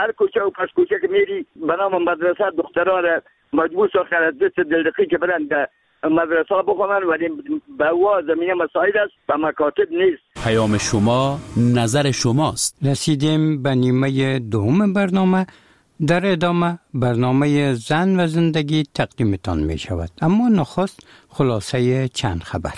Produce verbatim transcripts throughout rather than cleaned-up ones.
هر کوچه و پس کوچه که میری به نام مدرسه دخترها را مجبور ساخته از دست دلدقی که برن در مدرسه بخونن، ولی به هوا زمینه مساعد است و مکاتب نیست. پیام شما نظر شماست. رسیدیم به نیمه دوم برنامه. در ادامه برنامه زن و زندگی تقدیمتان می شود، اما نخست خلاصه چند خبر.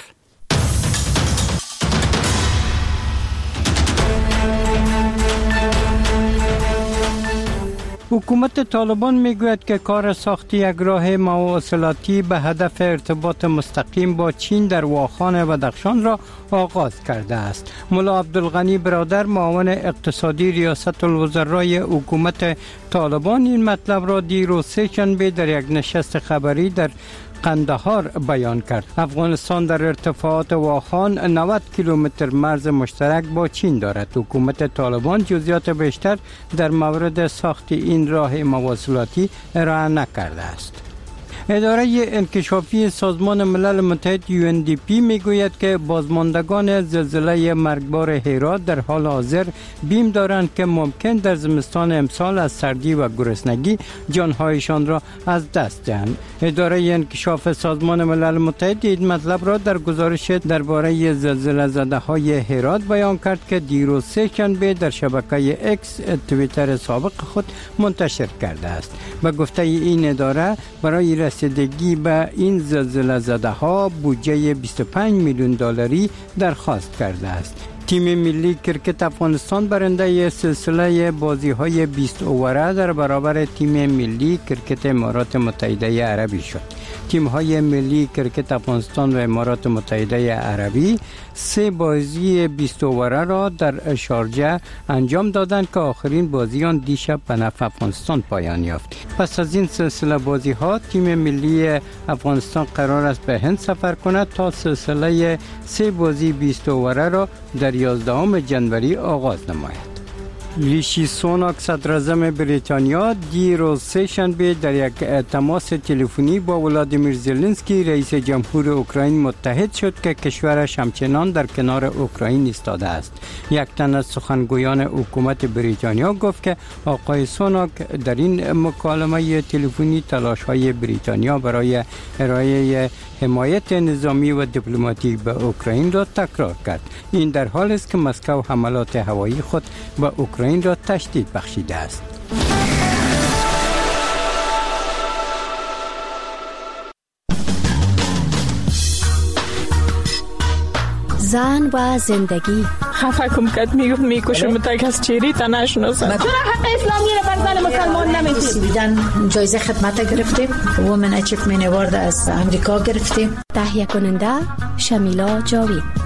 حکومت طالبان میگوید که کار ساخت یک راه مواصلاتی به هدف ارتباط مستقیم با چین در واخان بدخشان را آغاز کرده است. ملا عبدالغنی برادر معاون اقتصادی ریاست الوزرای حکومت طالبان این مطلب را دیروز سه‌شنبه در یک نشست خبری در قندهار بیان کرد. افغانستان در ارتفاعات واخان نود کیلومتر مرز مشترک با چین دارد. حکومت طالبان جزئیات بیشتر در مورد ساخت این راه مواصلاتی ارائه نکرده است. اداره انکشافی سازمان ملل متحد یو ان دی پی میگوید که بازماندگان زلزله مرگبار هرات در حال حاضر بیم دارند که ممکن در زمستان امسال از سردی و گرسنگی جانهایشان را از دست دهند. اداره انکشاف سازمان ملل متحد این مطلب را در گزارش درباره زلزله زده های هرات بیان کرد که دیروز سه‌شنبه در شبکه اکس توییتر سابق خود منتشر کرده است. به گفته این اداره برای رسیدگی به این زلزله زده ها بودجه بیست و پنج میلیون دلاری درخواست کرده است. تیم ملی کرکت افغانستان برنده سلسله بازی های بیست اووره در برابر تیم ملی کرکت امارات متحده عربی شد. تیم های ملی کرکت افغانستان و امارات متحده عربی سه بازی بیست اووره را در شارجه انجام دادند که آخرین بازی آن دیشب به نفع افغانستان پایان یافت. پس از این سلسله بازی ها تیم ملی افغانستان قرار است به هند سفر کند تا سلسله سه بازی بیست اووره را در یازدهم جنوری آغاز نماید. ریشی سوناک صدراعظم بریتانیا دیروز سه‌شنبه در یک تماس تلفنی با ولادیمیر زلنسکی رئیس جمهور اوکراین متحد شد که کشورش همچنان در کنار اوکراین ایستاده است. یک تن از سخنگویان حکومت بریتانیا گفت که آقای سوناک در این مکالمه تلفنی تلاش‌های بریتانیا برای ارائه حمایت نظامی و دیپلماتیک به اوکراین را تکرار کرد. این در حالی است که مسکو حملات هوایی خود به اوکراین را تشدید بخشیده است. زن و زندگی. خفه کم کد میگفت میکشم تا کس چیری تا نشناسم. چرا حق اسلامی رو بر زن مسلمان نمیدید؟ بیدن جایزه خدمت گرفتیم. وومن اچیومنت اوارد از امریکا گرفتیم. تهیه کننده شمیلا جاوید.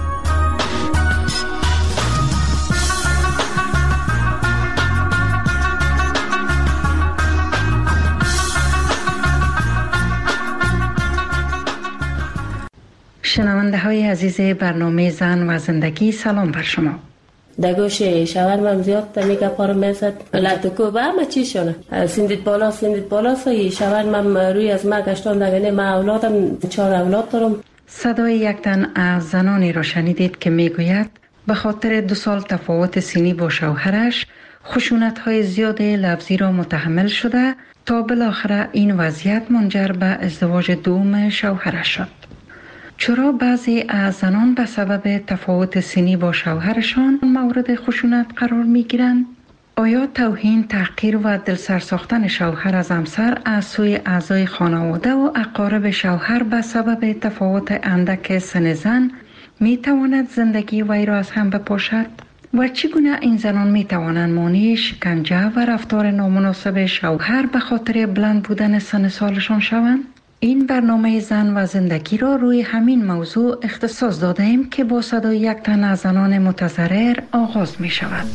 شنونده های عزیز برنامه زن و زندگی، سلام بر شما. دگوش شاورمم زیاد تا میگه پارم میزد لطکو با همه چی شونه سندید بالا سندید بالا سایی شاورمم روی از ما گشتان دگنه ما اولادم چهار اولاد دارم. صدای یک تن از زنانی را شنیدید که میگوید به خاطر دو سال تفاوت سنی با شوهرش خشونت های زیاد لفظی را متحمل شده تا بالاخره این وضعیت منجر به ازدواج دوم شوهرش شد. چرا بعضی از زنان به سبب تفاوت سنی با شوهرشان مورد خشونت قرار می گیرند؟ آیا توهین، تحقیر و دلسر ساختن شوهر از همسر از سوی اعضای خانواده و اقارب شوهر به سبب تفاوت اندک سن زن می تواند زندگی وی را از هم بپاشد؟ و چگونه این زنان می توانند مانع شکنجه و رفتار نامناسب شوهر به خاطر بلند بودن سن سالشان شوند؟ این برنامه زن و زندگی را روی همین موضوع اختصاص داده ایم که با صدای یک تن از زنان متضرر آغاز می شود.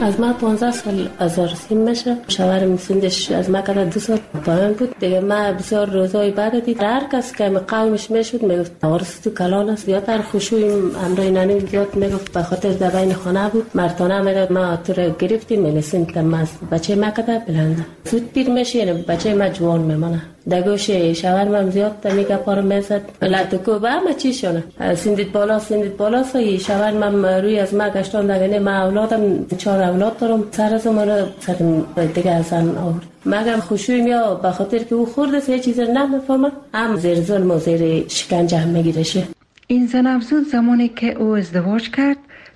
از ما پانزده سال از عروسی میشه. شوهرم سنش از ما کده دو سال پایین بود دیگه. ما بسیار روزای بعد دید هر کس که قومش میشد میگفت عروس تو کلان است. زیادتر خوشوی امرای نانی زیاد میگفت به خاطر در بین خانه بود. مردانه میگفت ما تو رو گرفتیم میلسیم که ما بچه ما کده بلنده زود پیر میشه بچه ما جوان میمونه. دگوش شوهرم زیاد میگه پارو میزد لاتو با ما چی شونه سندید بالا سندید بالا سوی شوهرم روی از ما گشتان دگنه ما اولادم چهار اولاد دارم سر از من سر دیگه ازن آورد. مگم خوشویم یا به خاطر که او خورده سه چیز نمیفهمه هم زیر ظلم و زیر شکنجه هم میگیرشه. این زن افزود زمانی که او ازدواج کرد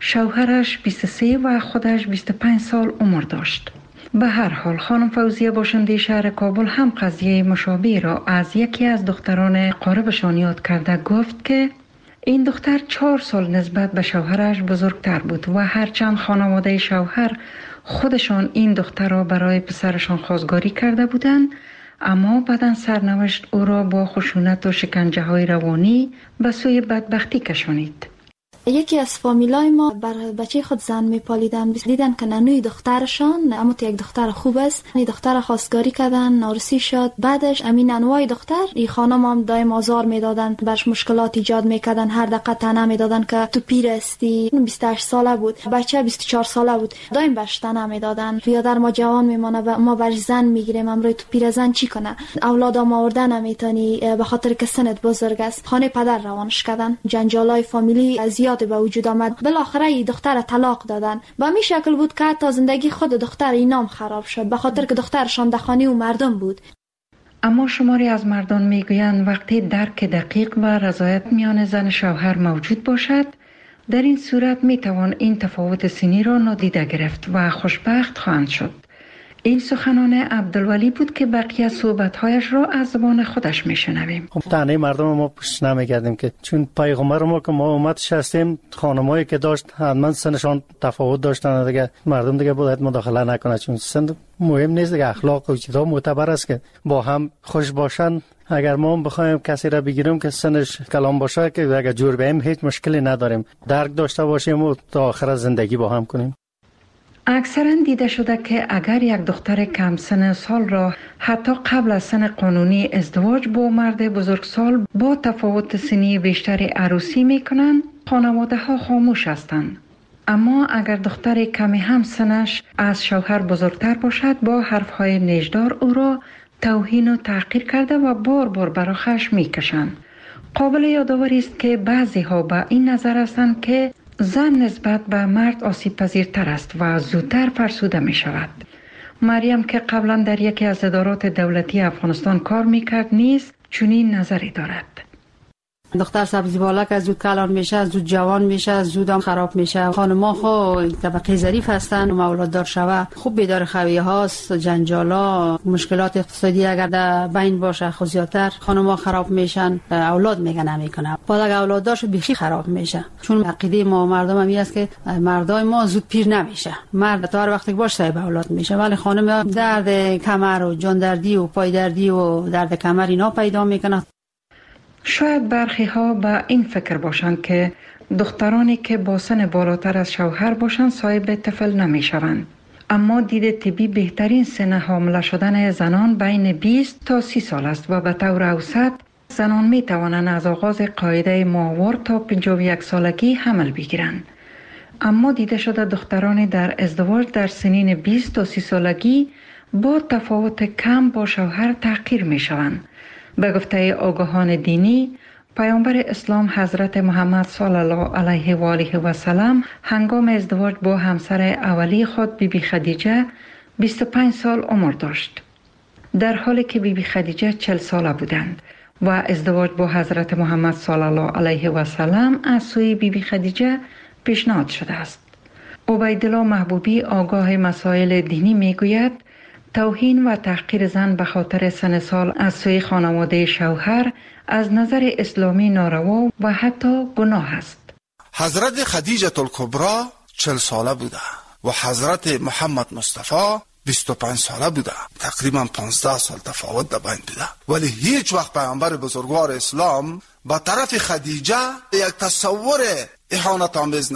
شوهرش بیست و سه و خودش بیست و پنج سال عمر داشت. به هر حال خانم فوزیه باشنده شهر کابل هم قضیه مشابه را از یکی از دختران قاربشان یاد کرده. گفت که این دختر چهار سال نسبت به شوهرش بزرگتر بود و هرچند خانواده شوهر خودشان این دختر را برای پسرشان خواستگاری کرده بودند، اما بعداً سرنوشت او را با خشونت و شکنجه های روانی به سوی بدبختی کشانید. یکی از فامیلای ما بر بچه خود زن میپالیدن، دیدن که ننوی دخترشان اما یک دختر خوب است، این دختر خواستگاری کردن، نارسی شد. بعدش امین ننوای دختر این خانم هم دایم آزار میدادن، برش مشکلات ایجاد میکردن، هر دقیقه طعنه میدادن که تو پیر استی. بیست و هشت ساله بود، بچه بیست و چهار ساله بود، دایم برش طعنه میدادن. بیادر ما جوان میمونه ما برش زن میگیریم، امروز تو پیر زن چی کنه؟ اولادام آورده نمیتونی به خاطر که سنت بزرگ است. خانه پدر روانش کردن، جنجالای فامیلی زیاد به وجود آمد. بالاخره این دختر طلاق دادن. به می شکل بود که تا زندگی خود دختر اینام خراب شد به خاطر که دخترشان دخانی و مردم بود. اما شماری از مردان میگویند وقتی درک دقیق و رضایت میان زن شوهر موجود باشد، در این صورت میتوان این تفاوت سنی را نادیده گرفت و خوشبخت خواهند شد. این سخنان عبدالولی بود که بقیه صحبت‌هایش را از زبان خودش میشنویم. خب تنه مردم ما پشت نمیگردیم که چون پیغمبر ما که ما امتش هستیم، خانمایی که داشت حتما سنشان تفاوت داشتن دیگه، مردم دیگه باید مداخله نکنه چون سن مهم نیست دیگه. اخلاق و چیزا معتبر است که با هم خوش باشن. اگر ما بخوایم کسی را بگیریم که سنش کلام باشه که اگر جور بیم هیچ مشکلی نداریم، درک داشته باشیم و تا آخر زندگی با هم کنیم. اکثرا دیده شده که اگر یک دختر کم سن سال را حتی قبل از سن قانونی ازدواج با مرد بزرگسال با تفاوت سنی بیشتری عروسی میکنند، خانواده ها خاموش هستند. اما اگر دختر کمی هم سنش از شوهر بزرگتر باشد، با حرفهای نیشدار او را توهین و تحقیر کرده و بار بار برای خشم میکشند. قابل یادآوری است که بعضی ها به این نظر هستند که زن نسبت به مرد آسیب پذیرتر است و زودتر فرسوده می شود. مریم که قبلا در یکی از ادارات دولتی افغانستان کار می کرد نیز چنین نظری دارد. دختر سبزی بالا که زود کلان میشه، زود جوان میشه، زود هم خراب میشه. خانم‌ها خو طبقه ظریف هستن و اولاد دار شوه خوب بیدار خویه هاست، جنجالا، مشکلات اقتصادی اگر در بین باشه خو زیادتر خانم‌ها خراب میشن، اولاد میگه نمیکنه. بعد اگر اولاد داشت بیخی خراب میشه. چون عقیده ما مردم هم است که مردای ما زود پیر نمیشه. مرد تا هر وقتی باشه صاحب اولاد میشه، ولی خانم درد کمر و جان دردی و پای دردی و درد کمر اینا پیدا میکنه. شاید برخی ها به این فکر باشند که دخترانی که با سن بالاتر از شوهر باشند صاحب طفل نمی شوند. اما دید طبی بهترین سن حامله شدن زنان بین بیست تا سی سال است و به طور اوسط زنان می توانند از آغاز قاعده ماهوار تا پنجاه و یک سالگی حمل بگیرند. اما دیده شده دخترانی در ازدواج در سنین بیست تا سی سالگی با تفاوت کم با شوهر تحقیر می شوند. به گفته آگاهان دینی، پیامبر اسلام حضرت محمد صلی الله علیه و آله و سلم هنگام ازدواج با همسر اولی خود بی بی خدیجه بیست و پنج سال عمر داشت، در حالی که بی بی خدیجه چهل ساله بودند و ازدواج با حضرت محمد صلی الله علیه و سلم از سوی بی بی خدیجه پیشنهاد شده است. عبیدالله محبوبی آگاه مسائل دینی میگوید توهین و تحقیر زن به خاطر سن سال از سوی خانواده شوهر از نظر اسلامی ناروا و حتی گناه است. حضرت خدیجه الکبری چهل ساله بوده و حضرت محمد مصطفی بیست و پنج ساله بوده. تقریبا پانزده سال تفاوت در بین بوده، ولی هیچ وقت پیامبر بزرگوار اسلام با طرف خدیجه یک تصور اهانت آمیز نکرد.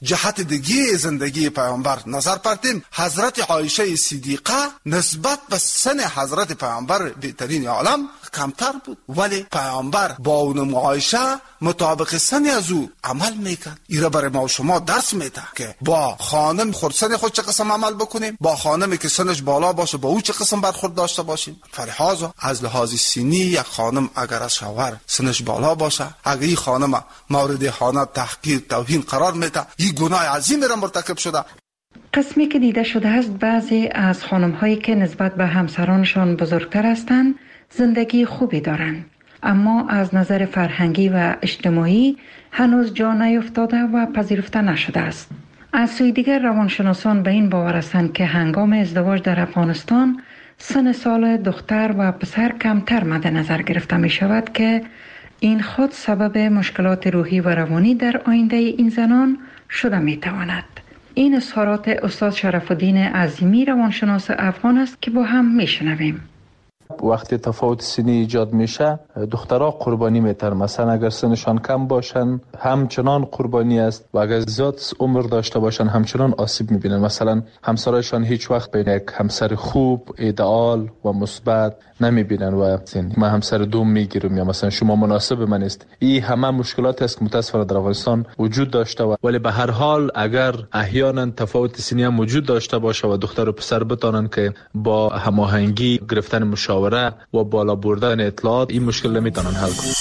جهت دیگه زندگی پیامبر نظر پرتیم، حضرت عایشه صدیقه نسبت به سن حضرت پیامبر بهترین عالم کمتر بود، ولی پیامبر با اون عایشه مطابق سن از او عمل میکرد. ایره برای ما و شما درس میده که با خانم خردسن خود چه قسم عمل بکنیم، با خانمی که سنش بالا باشه با او چه قسم برخورد داشته باشیم. فلهذا از لحاظ سنی یک خانم اگر از شوهر سنش بالا باشه، اگر این خانم مورد اهانت، تحقیر، توهین قرار میده، این گناه عظیمی را مرتکب شده. قسمی که دیده شده است بعضی از خانم هایی که نسبت به همسرانشان بزرگتر هستند زندگی خوبی دارند، اما از نظر فرهنگی و اجتماعی هنوز جا نیفتاده و پذیرفته نشده است. از سوی دیگر روانشناسان به این باور هستند که هنگام ازدواج در افغانستان سن سال دختر و پسر کمتر مد نظر گرفته می شود که این خود سبب مشکلات روحی و روانی در آینده این زنان شده می تواند. این اظهارات استاد شرف الدین عظیمی روانشناس افغان است که با هم می شنویم. وقتی تفاوت سنی ایجاد میشه دخترها قربانی میتر، مثلا اگر سنشان کم باشن همچنان قربانی است و اگر زیاد عمر داشته باشن همچنان آسیب میبینن. مثلا همسرایشان هیچ وقت بین یک همسر خوب، ایدئال و مثبت نمیبینن و ما همسر دوم میگیریم یا مثلا شما مناسب من است. این همه مشکلات است که متاسفانه در افغانستان وجود داشته و ولی به هر حال اگر احیانا تفاوت سنی هم وجود داشته باشه و دختر و پسر بتانن که با هماهنگی گرفتن مشاوره و بالا بردن اطلاعات این مشکل نمیتونن حل کنن.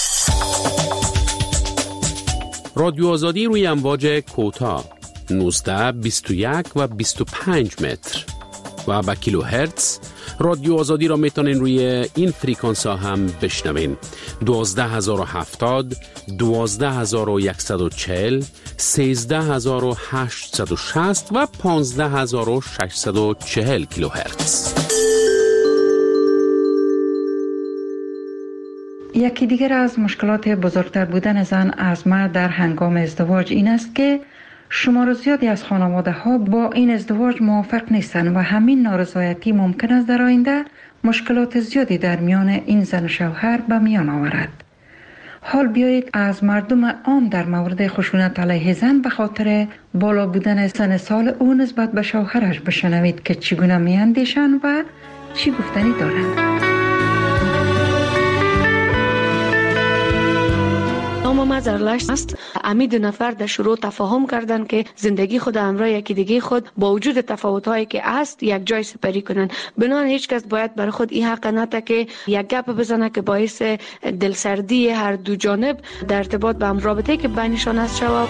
رادیو آزادی روی امواج کوتاه نوزده، بیست و یک و بیست و پنج متر و با کیلو هرتز. رادیو آزادی را میتونین روی این فریکانس ها هم بشنوین: دوازده هزار و هفتاد، دوازده هزار و صد و چهل، سیزده هزار و هشتصد و شصت و پانزده هزار و ششصد و چهل کیلو هرتز. یکی دیگر از مشکلات بزرگتر بودن زن از مرد در هنگام ازدواج این است که شمار زیادی از خانواده ها با این ازدواج موافق نیستند و همین نارضایتی ممکن است در آینده مشکلات زیادی در میان این زن و شوهر به میان آورد. حال بیایید از مردم عام در مورد خشونت علیه زن به خاطر بالا بودن سن سال او نسبت به شوهرش بشنوید که چگونه میاندیشند و چی گفتنی دارند. نام ما زرلشت است. امی دو نفر در شروع تفاهم کردند که زندگی خود همراه یکی دیگه خود با وجود تفاوت‌هایی که هست یک جای سپری کنند. بنابراین هیچ کس باید برای خود این حق نده که یک گپ بزنه که باعث دلسردی هر دو جانب در ارتباط به هم رابطه‌ای که بینشان هست شود.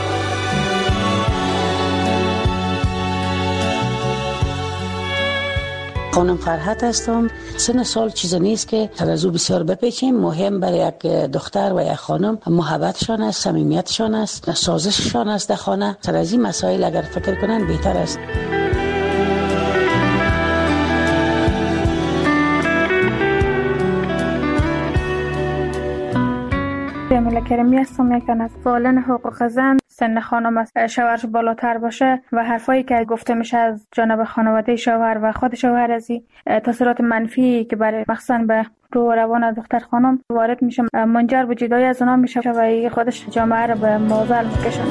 خانم فرحت هستم. سن سال چیز نیست که ترازو بسیار بپیچیم. مهم برای یک دختر و یک خانم محبتشان است، صمیمیتشان است، سازششان است در خانه. سر از این مسائل اگر فکر کنن بهتر است. جمیله کریمی هستم. یکن از فعالان حقوق زن. سن خانم از شوهرش بالاتر باشه و حرفایی که گفته میشه از جانب خانواده شوهر و خود شوهر از تاثیرات منفی که برای مخصوصا به رو روان دختر خانم وارد میشه منجر به جدایی از اونها میشه و خودش جامعه رو به معضل میکشونه.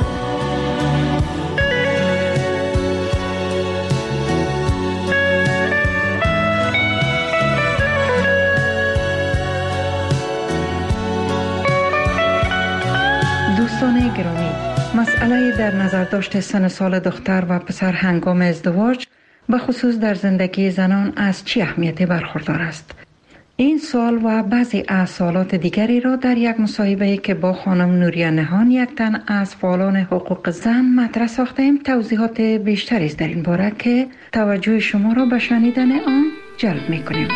دوستان گرامی، مسئله در نظر داشت سن سال دختر و پسر هنگام ازدواج به خصوص در زندگی زنان از چه اهمیتی برخوردار است؟ این سوال و بعضی از سوالات دیگری را در یک مصاحبه که با خانم نوریه نهان یک تن از فعالان حقوق زن مطرح ساختیم توضیحات بیشتری است در این باره که توجه شما را به شنیدن آن جلب می‌کنیم.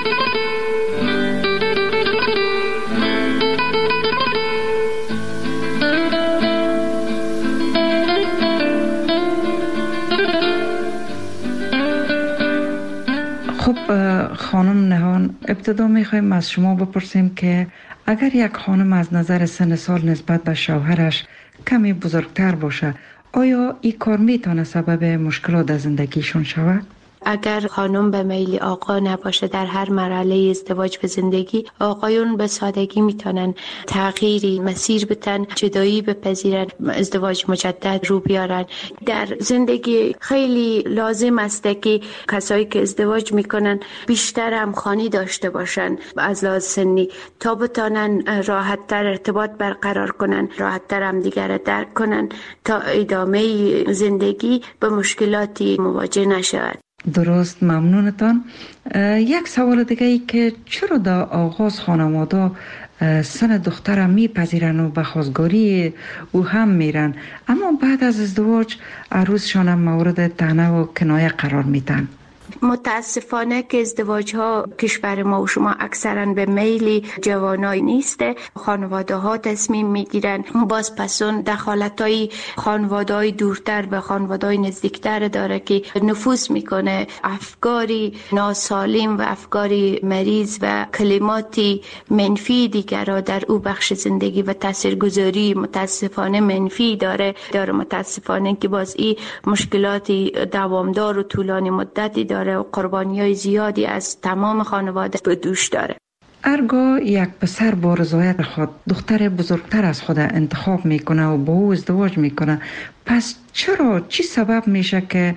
خب خانم نهان، ابتدا میخوایم از شما بپرسیم که اگر یک خانم از نظر سن سال نسبت به شوهرش کمی بزرگتر باشه، آیا این کار میتونه سبب مشکلات در زندگیشون شود؟ اگر خانم به میل آقا نباشه در هر مرحله ازدواج به زندگی، آقایون به سادگی میتونن تغییری مسیر بتن، جدایی بپذیرن، ازدواج مجدد رو بیارن. در زندگی خیلی لازم است که کسایی که ازدواج میکنن بیشتر همخوانی داشته باشن از لحاظ سنی تا بتونن راحت تر ارتباط برقرار کنن، راحت تر هم دیگر درک کنن تا ادامه زندگی به مشکلاتی مواجه نشود. درست، ممنونتان. یک سوال دیگه ای که چرا در آغاز خانواده سن دختر میپذیرن و به خواستگاری او هم میرن، اما بعد از ازدواج عروسشان مورد طعنه و کنایه قرار میدن؟ متاسفانه که ازدواج ها کشور ما و شما اکثرا به میل جوانای نیسته. خانواده ها تصمیم میگیرن. باز پسون دخالت های خانواده های دورتر به خانواده های نزدیکتر داره که نفوذ میکنه، افکاری ناسالم و افکاری مریض و کلماتی منفی دیگر را در او بخش زندگی و تاثیرگذاری متاسفانه منفی داره داره متاسفانه که باز این مشکلاتی دوامدار و طولانی مدتی داره و قربانی‌های زیادی از تمام خانواده به دوش داره. ارگاه یک پسر با رضایت خود دختر بزرگتر از خود انتخاب میکنه و با او ازدواج میکنه، پس چرا چی سبب میشه که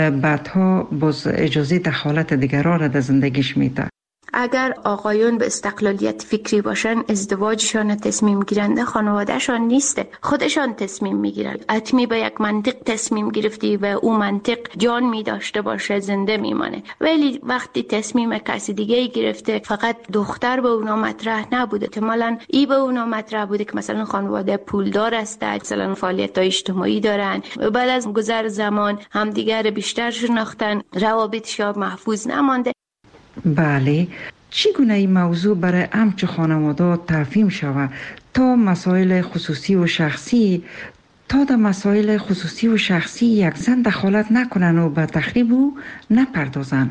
بعدها باز اجازه دخالت دیگران را در زندگیش میده؟ اگر آقایون به استقلالیت فکری باشن، ازدواجشان تصمیم گیرنده خانوادهشان نیسته، خودشان تصمیم میگیرن. حتمی به یک منطق تصمیم گرفتی و اون منطق جان می داشته باشه زنده میمانه. ولی وقتی تصمیم کسی دیگه گرفته، فقط دختر به اونا مطرح نبوده، احتمالاً ای به اونا مطرح بوده که مثلا خانواده پولدار است، مثلا فعالیت اجتماعی دارن، بعد از گذر زمان همدیگر بیشتر شناختن، روابطشان محفوظ نمانده. بله، چگونه این موضوع برای همچو خانواده تفهیم شود تا مسائل خصوصی و شخصی تا در مسائل خصوصی و شخصی یک زن دخالت نکنن و به تخریب او نپردازن؟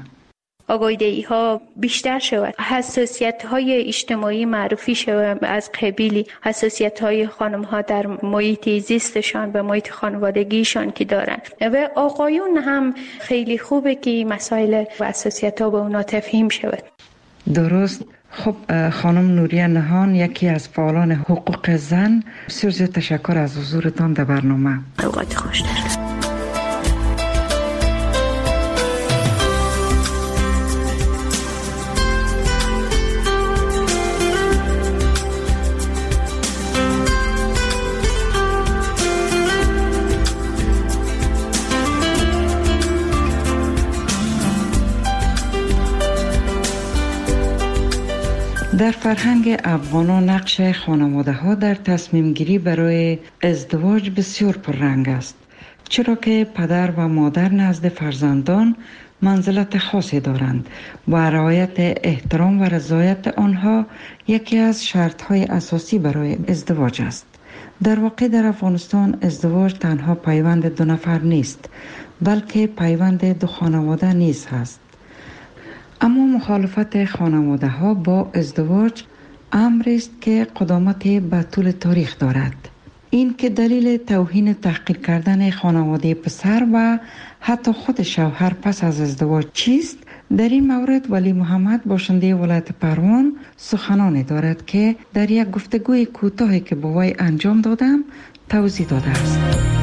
آگاهی ها بیشتر شود، حساسیت های اجتماعی معرفی شود، از قبیل حساسیت های خانم ها در محیط زیستشان و محیط خانوادگیشان که دارن، و آقایون هم خیلی خوبه که مسائل و حساسیت ها به اونا تفهیم شود. درست. خب خانم نوریه نهان، یکی از فعالان حقوق زن، بسیار زیاد تشکر از حضورتان در برنامه. اوقات خوش دارد. در فرهنگ افغانان نقش خانواده ها در تصمیم گیری برای ازدواج بسیار پررنگ است، چرا که پدر و مادر نزد فرزندان منزلت خاصی دارند و رعایت احترام و رضایت آنها یکی از شرط های اساسی برای ازدواج است. در واقع در افغانستان ازدواج تنها پیوند دو نفر نیست، بلکه پیوند دو خانواده نیز هست. اما مخالفت خانواده ها با ازدواج امری است که قدامتی به طول تاریخ دارد. این که دلیل توهین تحقیر کردن خانواده پسر و حتی خود شوهر پس از ازدواج چیست؟ در این مورد ولی محمد باشنده ولایت پروان سخنانی دارد که در یک گفتگوی کوتاهی که با وی انجام دادم توضیح داده است.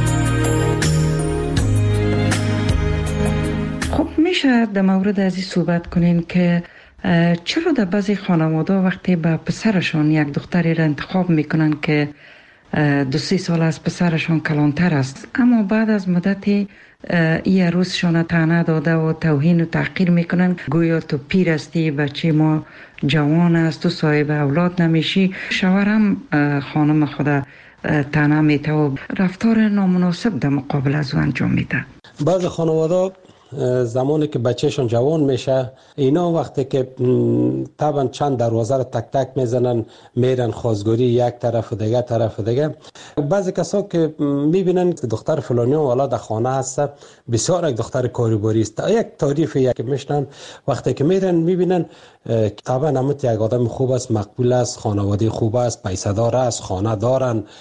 خب میشه در مورد از این صحبت کنین که چرا در بعضی خانواده وقتی به پسرشان یک دختری را انتخاب میکنن که دو سه سال از پسرشان کلانتر است، اما بعد از مدتی ای عروسشان طعنه داده و توهین و تحقیر میکنن، گویا تو پیر هستی، بچه ما جوان است، تو صاحب اولاد نمیشی. شوهر هم خانم خود طعنه میته و رفتار نامناسب در مقابل از او انجام میده. بعض خانواده زمانی که بچهشون جوان میشه، اینا وقتی که طبعا چند دروازه رو تک تک میزنن، میرن خواستگاری یک طرف و دیگه طرف و دیگه. بعضی کسا که میبینن دختر فلانی والا در خانه هست، بسیار یک دختر کاریباری است، یک تعریف یک میشنن، وقتی که میرن میبینن طبعا همت یک آدم خوب است، مقبول است، خانواده خوب است، پیسه دار است، خانه دارن.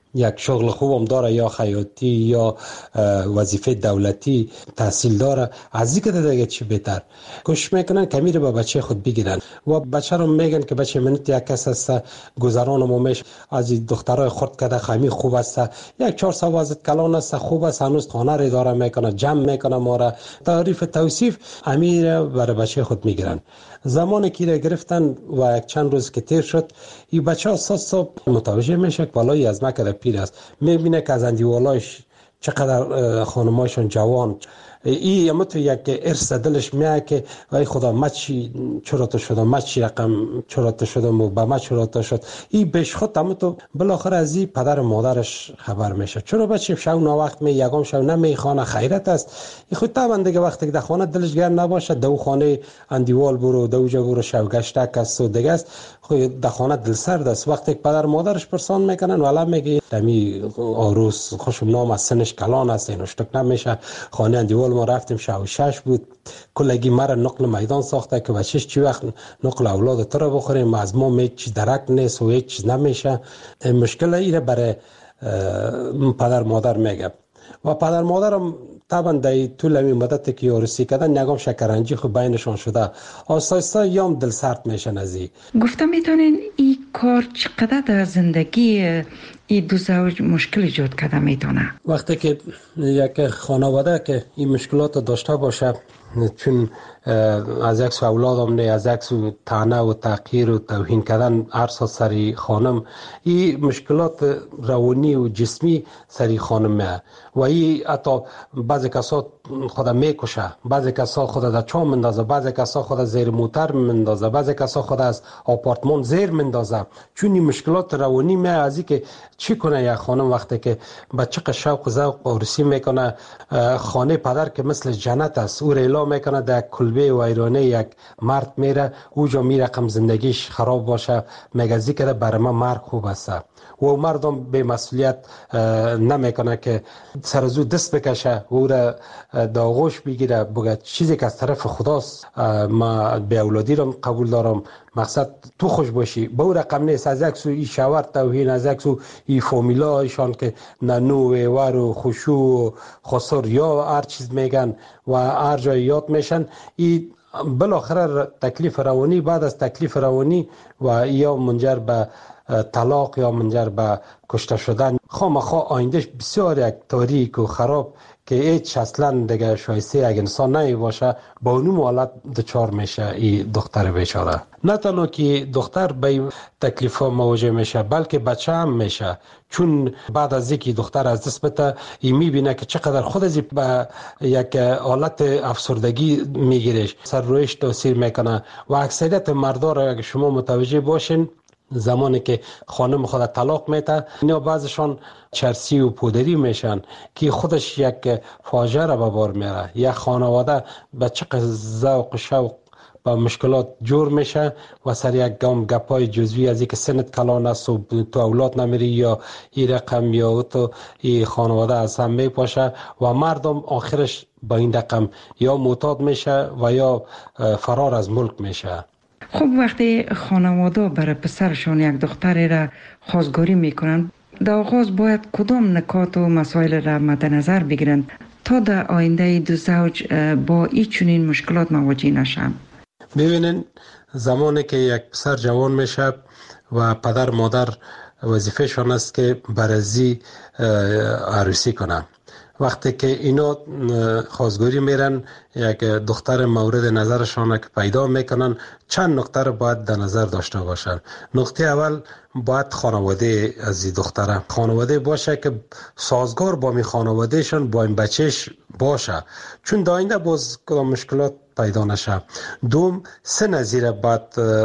یک شغل خوبم داره یا خیاطی یا وظیفه دولتی تحصیل داره، از این که دیگه چی بهتر کوشش میکنن کمی رو به بچه خود بگیرن و بچه رو میگن که بچه منت یک کس است گذران مومش از این دخترای خرد کده خیمی خوب است، یک چهار سو وازد کلان است خوب است، هنوز خانه رو اداره میکنه، جمع میکنه، ما را تعریف توصیف امیر برای بچه خود میگیرن. زمانی که گرفتن و یک چند روز که تیر شد این بچه اساس صبح متوجه میشه که بالای از مکر پیر است، میبینه که از اندیوالایش چقدر خانمایشون جوان، ای اما تو یک ارث دلش میاد که وای خدا ما چی چرا شدم، ما چی رقم چرا شدم و با ما چرا شد. ای بهش خود اما تو بالاخره از این پدر و مادرش خبر میشه. چرا بچه شو نا وقت می یگام شو نمیخوانه خیرت است. ای خود طبعا دیگه وقتی که در خانه دلش گرم نباشه دو خانه اندیوال برو دو جا برو شو گشتک است و دیگه است خود در خانه دل سرد است. وقتی که پدر مادرش پرسان میکنن والا میگه دمی آروس خوشم نام از سنش کلان است اینو شتک نمیشه. خانه اندیوال ما رفتیم شو شش بود کلگی مرا نقل میدان ساخته که بچهش چی وقت نقل اولاد تو رو بخوریم از ما هیچ درک نیست و هیچ نمیشه. مشکل ایره برای پدر مادر میگه و پدر مادرم طبعا در طول این مدت که یارسی کردن نگام شکرنجی خود بینشان شده آستا آستا یام دل سرد میشن از این. گفتم میتونین این کار چقدر در زندگی این دو زوج مشکل ایجاد کرده میتونه؟ وقتی که یک خانواده که این مشکلات داشته باشه چون از یک سو اولادم نه از یک سو طعنه و تحقیر و توهین کردن ارسا سری خانم این مشکلات روانی و جسمی سری خانم میه و این حتی بعضی کسا خدا میکشه، بعضی کسا خدا در چام مندازه، بعضی کسا خدا زیر موتر مندازه، بعضی کسا خدا از آپارتمان زیر مندازه چون این مشکلات روانی میه. از این که چی کنه یک خانم وقتی که بچه شوق و ذوق عروسی میکنه خانه پدر که مثل جنت است او ریلا میکنه در کلبه و ایرانه یک مرد میره اوجا میره کم زندگیش خراب باشه میگه ذکر برای ما مرد خوب است و مردم به مسئولیت نمیکنه که سرزو دست بکشه و او را داغوش بگیره بگه چیزی که از طرف خداست ما به اولادی را قبول دارم مقصد تو خوش باشی به او رقم نیست. از یک سو ای شاور توهین از یک سو ای فامیلا ایشان که ننو و ور و خوشو و خسر یا هر چیز میگن و هر جای یاد میشن ای بالاخره تکلیف روانی بعد از تکلیف روانی و یا منجر به طلاق یا منجر به کشته شدن خامخا آیندهش بسیار یک تاریک و خراب که هیچ اصلا دیگه شایسته یک انسان نمی باشه با اونم حالت دچار میشه این دختر بیچاره. نه تنها که دختر به تکلیف ها مواجه میشه بلکه بچه هم میشه چون بعد از اینکه دختر از دست بده این میبینه که چقدر خود از به یک حالت افسردگی میگیرش سر رویش تاثیر میکنه و اکثریت مردا را اگه شما متوجه باشین زمانی که خانم خود طلاق میده اینا بعضشان چرسی و پودری میشن که خودش یک فاجعه را به بار میاره. یک خانواده به چقدر ذوق و شوق با مشکلات جور میشه و سر یک گام گپای جزوی از اینکه سنت کلان است و تو اولاد نمیری یا این رقم یا تو این خانواده از هم میپاشه و مردم آخرش با این رقم یا معتاد میشه و یا فرار از ملک میشه. خب وقتی خانواده برای پسرشون یک دختری را خواستگاری میکنن در آغاز باید کدام نکات و مسائل را مد نظر بگیرن تا در آینده دو زوج با این چنین مشکلات مواجه نشن؟ ببینین زمانی که یک پسر جوان میشه و پدر مادر وظیفه شان است که برازی عروسی کنن. وقتی که اینا خواستگاری میرن یک دختر مورد نظرشان که پیدا میکنن چند نکته رو باید در نظر داشته باشن. نکته اول باید خانواده از این دختره خانواده باشه که سازگار با می خانوادهشان با این بچهش باشه چون در آینده باز کدام مشکلات پیدا نشه. دوم سه نظیر باید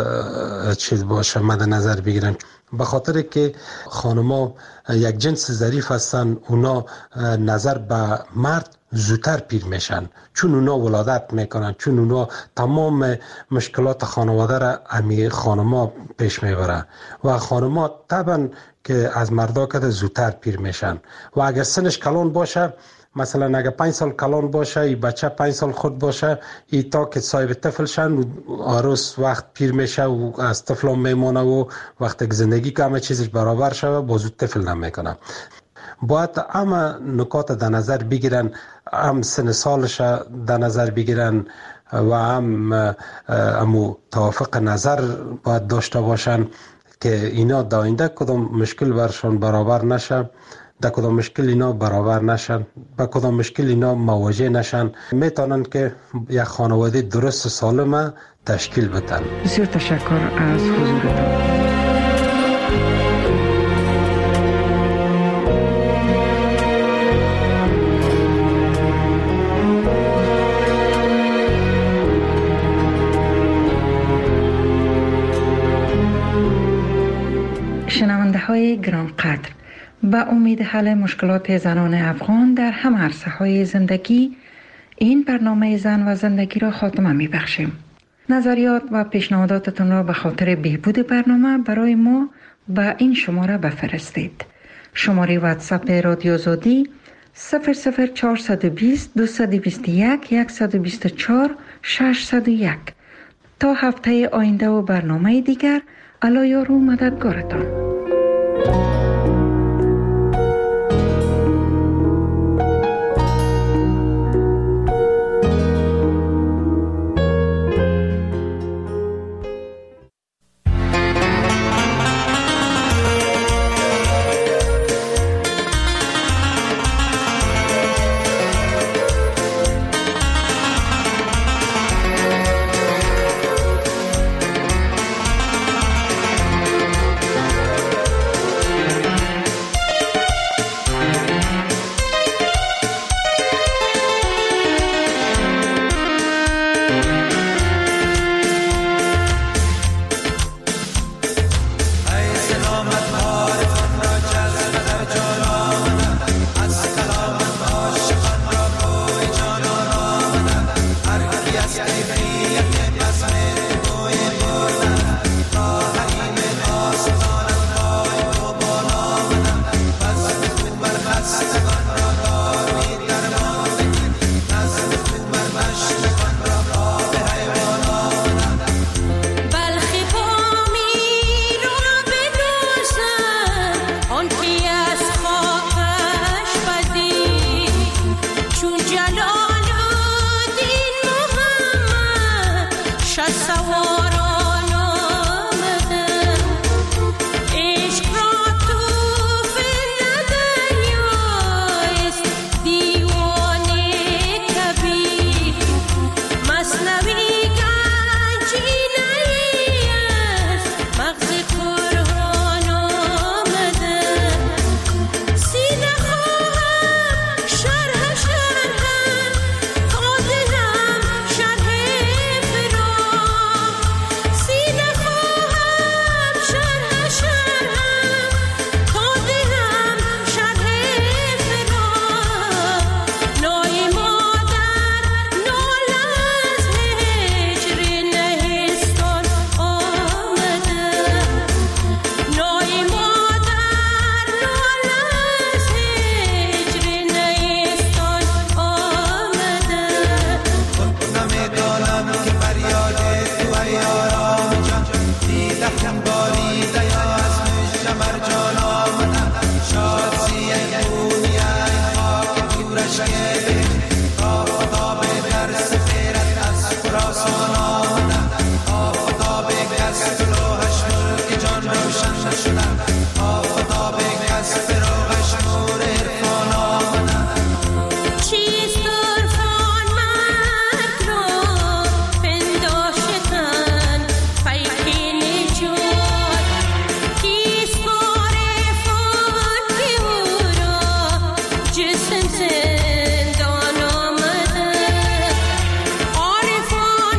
چیز باشه مد نظر بگیرن به خاطر که خانما یک جنس ظریف هستن اونا نظر به مرد زودتر پیر میشن، چون اونا ولادت میکنن، چون اونا تمام مشکلات خانواده را امی خانما پیش میبرن و خانما طبعا که از مردا که زودتر پیر میشن و اگر سنش کلان باشه، مثلا اگر پنج سال کلان باشه، این بچه پنج سال خود باشه، این تا که صاحب طفل شن عروس وقت پیر میشه و از طفل هم میمونه و وقتی که زندگی که همه چیزش برابر شده بازو طفل نمیکنه. باید همه نکات در نظر بگیرن، هم سن سالش در نظر بگیرن و هم امو توافق نظر باید داشته باشن که اینا در آینده کدام مشکل برشان برابر نشه، در کدام مشکل اینا برابر نشن، با کدام مشکل اینا مواجه نشن، میتونن که یک خانواده درست و سالمه تشکیل بدن. بسیار تشکر از حضورتان. شنونده های گران قدر، با امید حل مشکلات زنان افغان در هم عرصه های زندگی، این برنامه زن و زندگی را خاتمه می بخشیم. نظریات و پیشنهاداتتون را به خاطر بهبود برنامه برای ما به این شماره بفرستید. شماره واتساپ رادیو آزادی صفر صفر چهار دو صفر دو دو یک یک دو چهار شش صفر یک. تا هفته آینده و برنامه دیگر، الله یار و مددگارتان.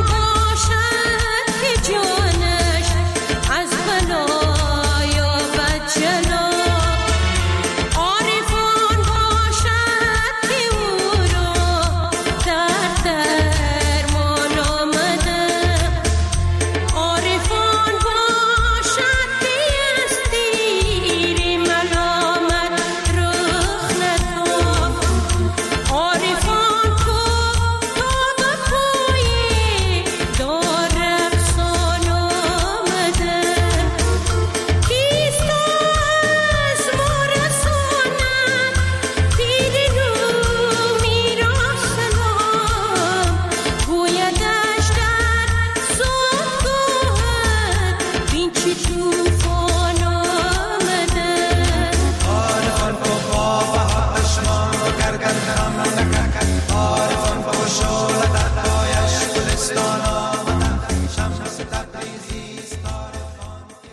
عارفان باشد که جانش از بلای و طوفان